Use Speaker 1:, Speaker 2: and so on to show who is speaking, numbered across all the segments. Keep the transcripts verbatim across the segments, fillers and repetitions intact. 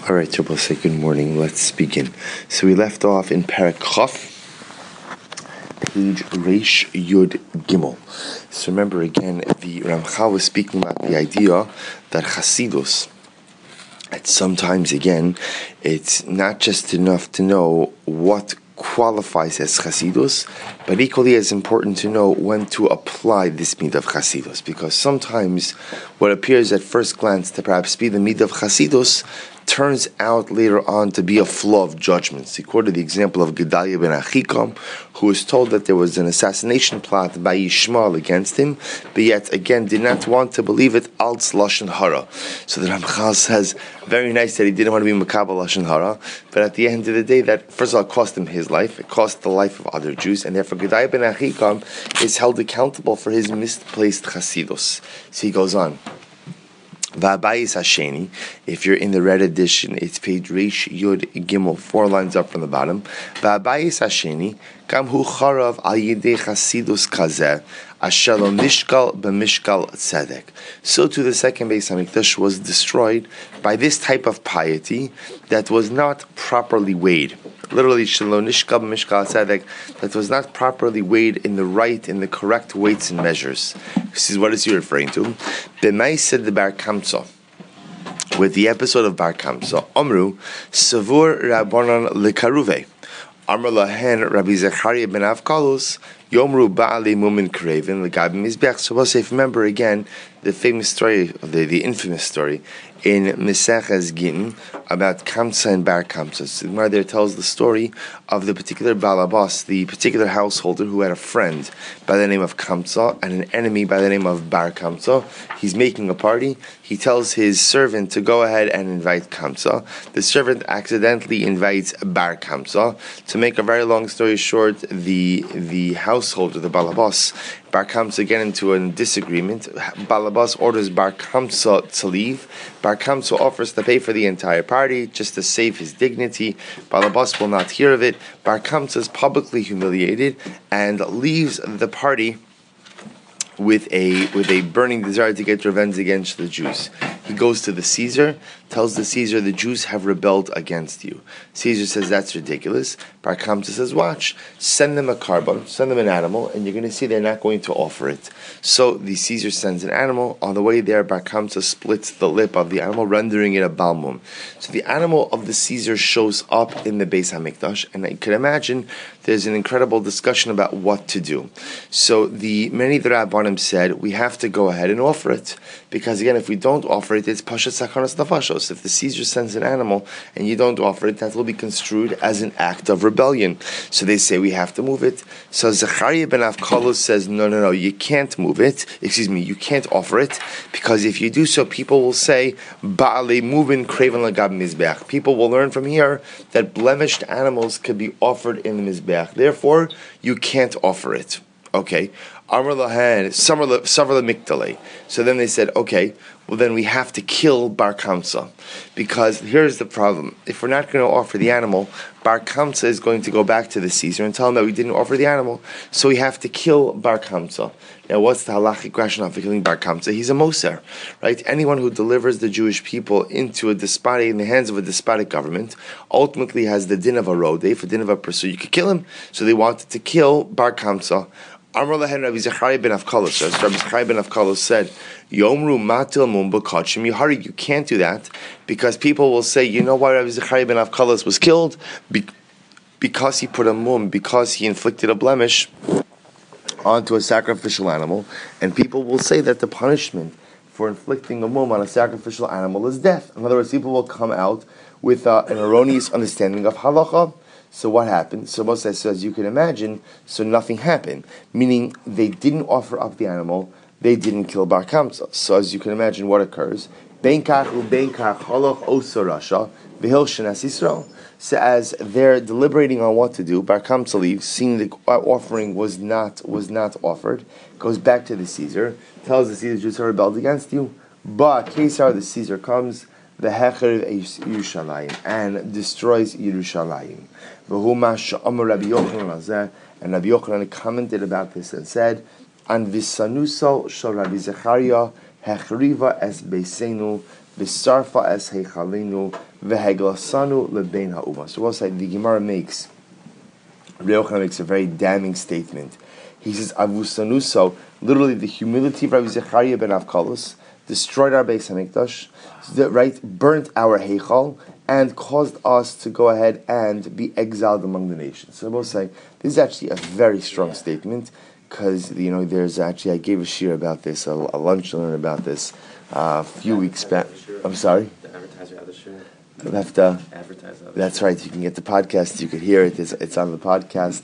Speaker 1: All right, so we'll say good morning. Let's begin. So we left off in Perek Chof, page Reish Yud Gimel. So remember again, the Ramchal was speaking about the idea that Chasidus, at sometimes again, it's not just enough to know what qualifies as Chasidus, but equally as important to know when to apply this midah of Chasidus, because sometimes what appears at first glance to perhaps be the midah of Chasidus turns out later on to be a flaw of judgments. He quoted the example of Gedaliah ben Achikam, who was told that there was an assassination plot by Yishmael against him, but yet again did not want to believe it, als lashon hara. So the Ramchal says, very nice that he didn't want to be makabel lashon hara, but at the end of the day, that first of all cost him his life, it cost the life of other Jews, and therefore Gedaliah ben Achikam is held accountable for his misplaced chasidus. So he goes on. Va'abayis Hasheni, if you're in the red edition, it's page Reish Yud Gimel, four lines up from the bottom. Va'abayis Hasheni, Gam hu charav al yidei chasidus kazeh, asher lo nishkal b'mishkal tzedek. So too the second Beis Hamikdash was destroyed by this type of piety that was not properly weighed. Literally, shelo nishkal b'mishkal tzedek, that was not properly weighed in the right, in the correct weights and measures. This is what is he referring to? B'may said the Bar Kamsa, with the episode of Bar Kamsa, Omru Savur Rabbanan Lekaruve, Amr Lahen Rabbi Zechariah ben Avkalus, Yomru Ba'ali Mumin Kraven Legab Mizbech. So we'll say, remember again the famous story, the, the infamous story in Meseches Gittin about Kamsa and Bar Kamsa. So the Gemara there tells the story of the particular balabas, the particular householder who had a friend by the name of Kamsa and an enemy by the name of Bar Kamsa. He's making a party. He tells his servant to go ahead and invite Kamsa. The servant accidentally invites Bar Kamsa. To make a very long story short, the the householder, the balabas, Bar Kamsa get into a disagreement. Balabas orders Bar Kamsa to leave. Bar Kamsa offers to pay for the entire party just to save his dignity. Balabas will not hear of it. Bar Kamsa is publicly humiliated and leaves the party with a with a burning desire to get revenge against the Jews. He goes to the Caesar, tells the Caesar, the Jews have rebelled against you. Caesar says, that's ridiculous. Bar Kamsa says, watch, send them a carbon, send them an animal, and you're going to see they're not going to offer it. So the Caesar sends an animal. On the way there, Bar Kamsa splits the lip of the animal, rendering it a balmum. So the animal of the Caesar shows up in the Beis HaMikdash, and you can imagine there's an incredible discussion about what to do. So the many the Rabbanim said, we have to go ahead and offer it, because again, if we don't offer it, it's Pashat Sakanas Nafashos. If the Caesar sends an animal and you don't offer it, that will be construed as an act of rebellion. So they say we have to move it. So Zechariah ben Avkalus says, no, no, no, you can't move it. Excuse me, you can't offer it, because if you do so, people will say, Ba'alei Mubin Kraven Lagab Mizbeach. People will learn from here that blemished animals could be offered in the Mizbeach. Therefore, you can't offer it. Okay. Amr Lahan, Savar Mikdale. So then they said, okay, well then we have to kill Bar Kamsa. Because here's the problem. If we're not going to offer the animal, Bar Kamsa is going to go back to the Caesar and tell him that we didn't offer the animal. So we have to kill Bar Kamsa. Now what's the halachic rationale for killing Bar Kamsa? He's a Moser, right? Anyone who delivers the Jewish people into a despotic, in the hands of a despotic government, ultimately has the din of a rodef, a din of a pursuit. You could kill him. So they wanted to kill Bar Kamsa. Amr Lahen Rabbi Zechariah ben Avkalus, as Rabbi Zechariah ben Avkalus said, Yomru matil mumba kachim yihari. You can't do that, because people will say, you know why Rabbi Zechariah ben Avkalus was killed? Be- because he put a mum, because he inflicted a blemish onto a sacrificial animal, and people will say that the punishment for inflicting a mum on a sacrificial animal is death. In other words, people will come out with uh, an erroneous understanding of halacha. So what happened? So Moshe says, as you can imagine, so nothing happened. Meaning they didn't offer up the animal, they didn't kill Bar Kamsa. So as you can imagine, what occurs? Ben kach u ben kach halach osa rasha v'hil shenas Yisrael. So as they're deliberating on what to do, Bar Kamsa leaves, seeing the offering was not was not offered, goes back to the Caesar, tells the Caesar, Jews have rebelled against you. But Caesar, the Caesar comes, the Hecher Yerushalayim, and destroys Yerushalayim. And Rabbi Yochanan commented about this and said, An visanuso shel Rabbi Zechariah hechriva es beisenu, visarfa es heichalenu, v'heglasanu lebein ha'uma. So we'll say the Gemara makes, Rabbi Yochanan makes a very damning statement. He says, Avusanuso, literally the humility of Rabbi Zechariah ben Avkalos, destroyed our Beis HaMikdash, right, burnt our Heichal, and caused us to go ahead and be exiled among the nations. So I will say, this is actually a very strong statement, because, you know, there's actually, I gave a shir about this, a, a lunch to learn about this, uh, a few weeks back. I'm sorry?
Speaker 2: The advertiser of the shir.
Speaker 1: Left, uh,
Speaker 2: Advertise of
Speaker 1: that's right. You can get the podcast. You could hear it. It's, it's on the podcast.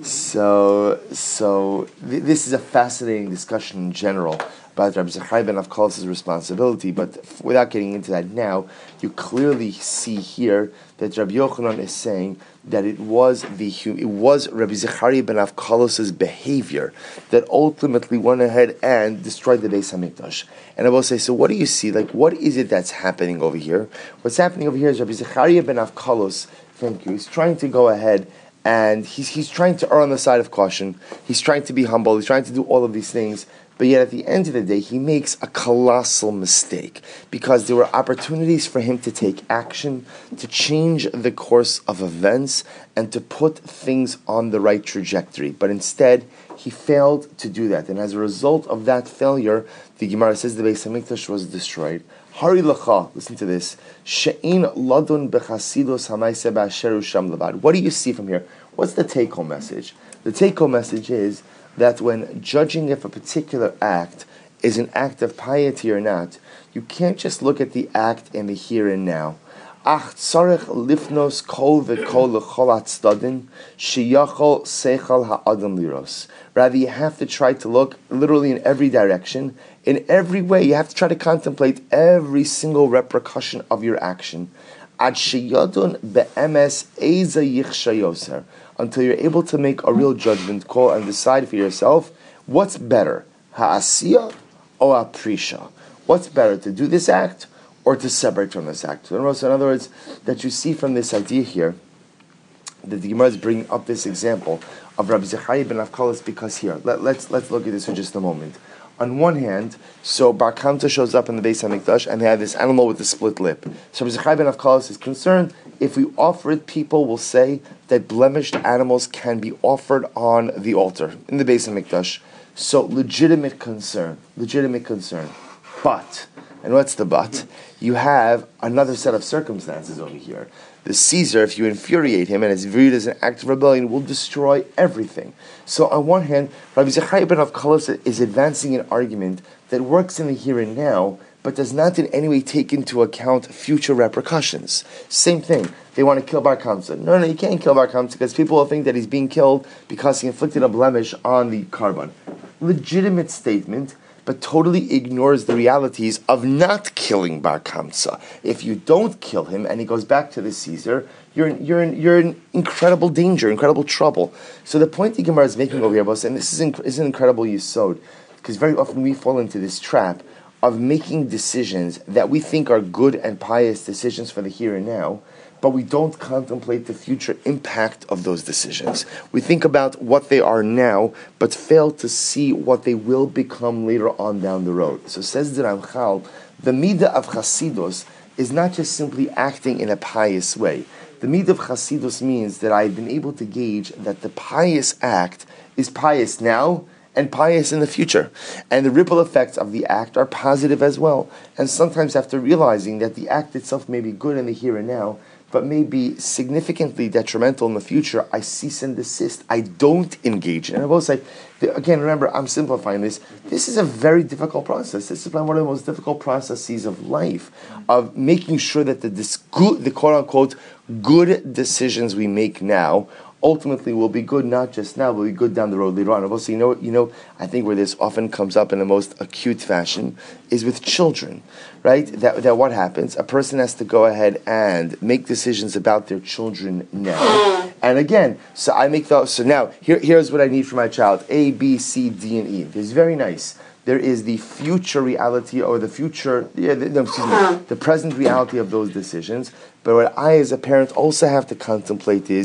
Speaker 1: So, so th- this is a fascinating discussion in general about Rabbi Zechariah ben Avkalos' responsibility. But f- without getting into that now, you clearly see here that Rabbi Yochanan is saying that it was the it was Rabbi Zechariah ben Avkalos' behavior that ultimately went ahead and destroyed the Beis HaMikdash. And I will say, so what do you see? Like, what is it that's happening over here? What's happening over here is Rabbi Zechariah ben Avkalos, thank you, he's trying to go ahead and he's he's trying to err on the side of caution. He's trying to be humble. He's trying to do all of these things. But yet at the end of the day, he makes a colossal mistake because there were opportunities for him to take action, to change the course of events, and to put things on the right trajectory. But instead, he failed to do that. And as a result of that failure, the Gemara says the Beis HaMikdash was destroyed. Hari lacha, listen to this. She'in ladun b'chasidus ha'maaseh ba'asher sham levad. What do you see from here? What's the take-home message? The take-home message is that when judging if a particular act is an act of piety or not, you can't just look at the act in the here and now. Ach tzarech lifnos kol v'kol l'chol hatzadin sheyachol seichal ha'adam liros. Rather, you have to try to look literally in every direction, in every way. You have to try to contemplate every single repercussion of your action. Ad sheyadun be'emes eza yichsha yoser. Until you're able to make a real judgment call and decide for yourself what's better, ha'asiyah or ha'prisha. What's better, to do this act or to separate from this act? So in other words, that you see from this idea here, that the Gemara is bringing up this example of Rabbi Zechariah ben Avkalos, because here, let, let's let's look at this for just a moment. On one hand, so Bar Kamta shows up in the Beis HaMikdash, and they have this animal with a split lip. So Rabbi Zechariah ben Avkalos is concerned, if we offer it, people will say that blemished animals can be offered on the altar in the Beis HaMikdash. So legitimate concern, legitimate concern. But, and what's the but? You have another set of circumstances over here. The Caesar, if you infuriate him and it's viewed as an act of rebellion, will destroy everything. So on one hand, Rabbi Zechariah ben Avkalos is advancing an argument that works in the here and now, but does not in any way take into account future repercussions. Same thing. They want to kill Bar Kamsa. No, no, you can't kill Bar Kamsa because people will think that he's being killed because he inflicted a blemish on the carbon. Legitimate statement, but totally ignores the realities of not killing Bar Kamsa. If you don't kill him and he goes back to the Caesar, you're in, you're in, you're in incredible danger, incredible trouble. So the point the Gemara is making over here, boss, and this is, inc- is an incredible yesod, because very often we fall into this trap of making decisions that we think are good and pious decisions for the here and now, but we don't contemplate the future impact of those decisions. We think about what they are now, but fail to see what they will become later on down the road. So says the Ramchal, the midah of Chasidus is not just simply acting in a pious way. The midah of Chasidus means that I've been able to gauge that the pious act is pious now and pious in the future. And the ripple effects of the act are positive as well. And sometimes after realizing that the act itself may be good in the here and now, but may be significantly detrimental in the future, I cease and desist. I don't engage. And I will say, again, remember, I'm simplifying this. This is a very difficult process. This is one of the most difficult processes of life, of making sure that the, dis- good, the quote-unquote good decisions we make now ultimately will be good, not just now, but will be good down the road later on. Also, you know, you know, I think where this often comes up in the most acute fashion is with children, right? That that what happens? A person has to go ahead and make decisions about their children now. And again, so I make those. So now, here, here's what I need for my child: A, B, C, D, and E. It's very nice. There is the future reality, or the future, yeah, the, no, excuse me, the present reality of those decisions. But what I, as a parent, also have to contemplate is,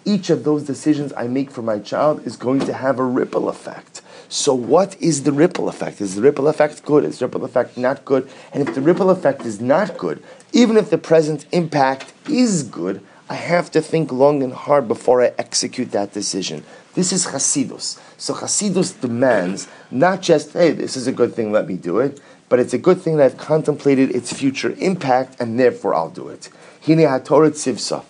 Speaker 1: each of those decisions I make for my child is going to have a ripple effect. So what is the ripple effect? Is the ripple effect good? Is the ripple effect not good? And if the ripple effect is not good, even if the present impact is good, I have to think long and hard before I execute that decision. This is Chasidus. So Chasidus demands not just, hey, this is a good thing, let me do it, but it's a good thing that I've contemplated its future impact, and therefore I'll do it. Hine HaTorah tzivsa.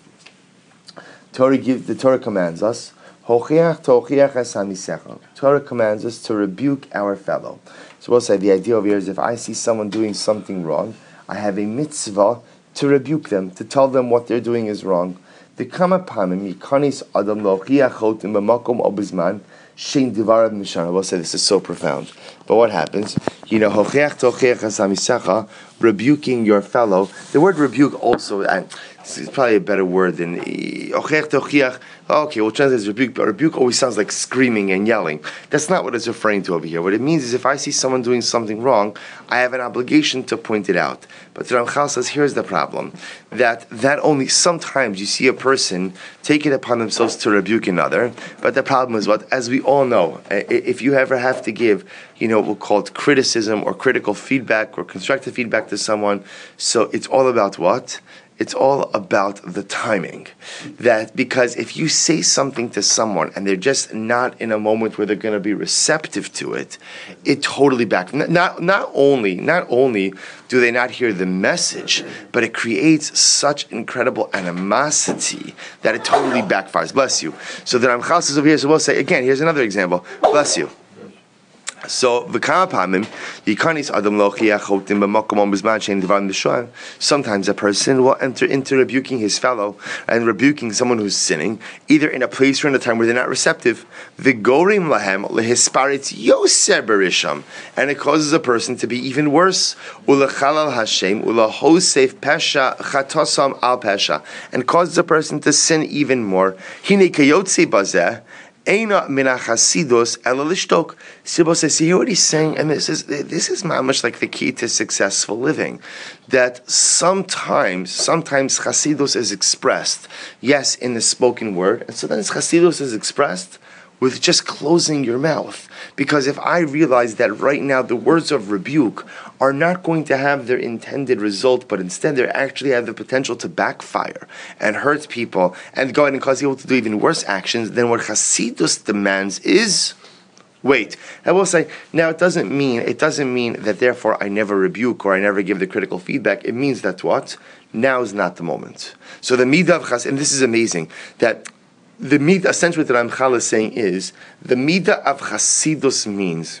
Speaker 1: Torah give, the Torah commands us, Hochiach tochiach es hamisecha. Torah commands us to rebuke our fellow. So we'll say the idea over here is if I see someone doing something wrong, I have a mitzvah to rebuke them, to tell them what they're doing is wrong. The kama pamim yikanis adam lochiachot in b'makom obizman shein divarav mishana. We'll say this is so profound. But what happens? You know, hochiach tochiach es hamisecha, rebuking your fellow. The word rebuke also, and it's probably a better word than ochiach tochiach. Okay, we'll translate as rebuke, but rebuke always sounds like screaming and yelling. That's not what it's referring to over here. What it means is if I see someone doing something wrong, I have an obligation to point it out. But the Ramchal says, here's the problem, that that only sometimes you see a person take it upon themselves to rebuke another, but the problem is what? As we all know, if you ever have to give, you know, we'll call it criticism or critical feedback or constructive feedback to someone, so it's all about what? It's all about the timing. That because if you say something to someone and they're just not in a moment where they're going to be receptive to it, it totally back. Not not only not only do they not hear the message, but it creates such incredible animosity that it totally backfires. Bless you. So the Ramchal says over here. So we'll say again. Here's another example. Bless you. So v'kama pamim yikanis adam lochiachotim b'makom b'zman shein divar mishoan. Sometimes a person will enter into rebuking his fellow and rebuking someone who's sinning, either in a place or in a time where they're not receptive. V'gorim lahem lehisparitz yoser berisham, and it causes a person to be even worse. Ulechalal Hashem ulahosef pesha chatosam al pesha, and causes a person to sin even more. Hine kayotze bazeh. Eina mina chasidus elalishtok. Sibbo says, see what he's saying, and this is this is much like the key to successful living. That sometimes, sometimes chasidus is expressed, yes, in the spoken word, and sometimes chasidus is expressed with just closing your mouth. Because if I realize that right now the words of rebuke are not going to have their intended result, but instead they actually have the potential to backfire and hurt people and go ahead and cause people to do even worse actions, then what Chasidus demands is, wait. I will say, now it doesn't mean, it doesn't mean that therefore I never rebuke or I never give the critical feedback. It means that what? Now is not the moment. So the midah of Chasidus, and this is amazing, that the midah, essentially what the Ramchal is saying is, the midah of Chasidus means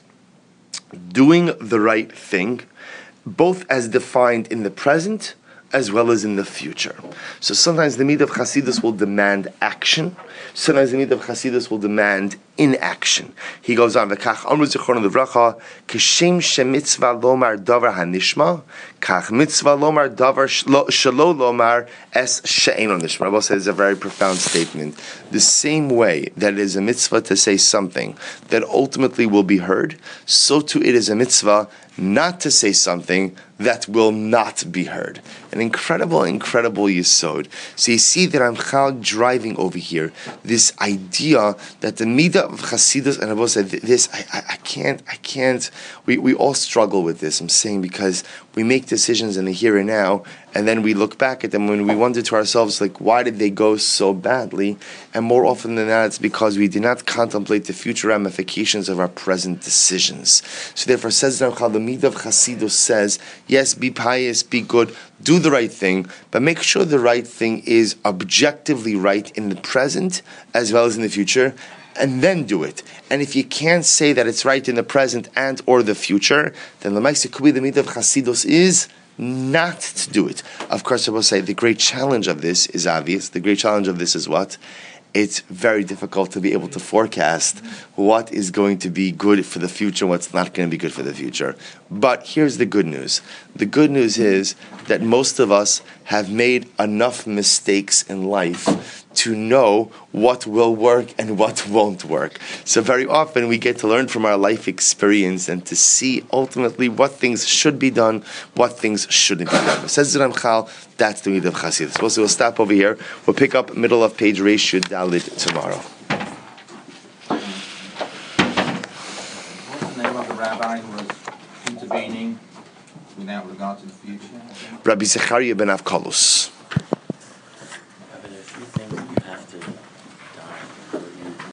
Speaker 1: doing the right thing, both as defined in the present as well as in the future. So sometimes the midah of Chasidus will demand action. Sometimes the midah of Chasidus will demand inaction. He goes on, V'kach amru zichron livracha, Kishem shemitzvah lomar davar hanishma, kach mitzvah lomar davar shelo lomar es she'eino nishma. Rabbi says a very profound statement. The same way that it is a mitzvah to say something that ultimately will be heard, so too it is a mitzvah not to say something that will not be heard. An incredible, incredible yesod. So you see that I'm driving over here this idea that the midah of Chasidus, and I will say this, I, I, I can't, I can't, we, we all struggle with this, I'm saying, because we make decisions in the here and now, and then we look back at them when we wonder to ourselves, like, why did they go so badly? And more often than not, it's because we did not contemplate the future ramifications of our present decisions. So therefore, says the Ramchal, the midah of Chasidus says, yes, be pious, be good, do the right thing, but make sure the right thing is objectively right in the present as well as in the future, and then do it. And if you can't say that it's right in the present and or the future, then the Lamaisa Kubi, the midah of Chasidus is not to do it. Of course, I will say the great challenge of this is obvious. The great challenge of this is what? It's very difficult to be able to forecast what is going to be good for the future, what's not going to be good for the future. But here's the good news. The good news is that most of us have made enough mistakes in life to know what will work and what won't work. So very often we get to learn from our life experience and to see ultimately what things should be done, what things shouldn't be done. Says Ramchal, that's the need of Chassidus. So we'll stop over here. We'll pick up middle of page Reish Yud Dalet tomorrow.
Speaker 2: What's the name of the rabbi who was intervening without regard to the future?
Speaker 1: Rabbi Zechariah ben Avkolus.
Speaker 3: But there are a few things that you have to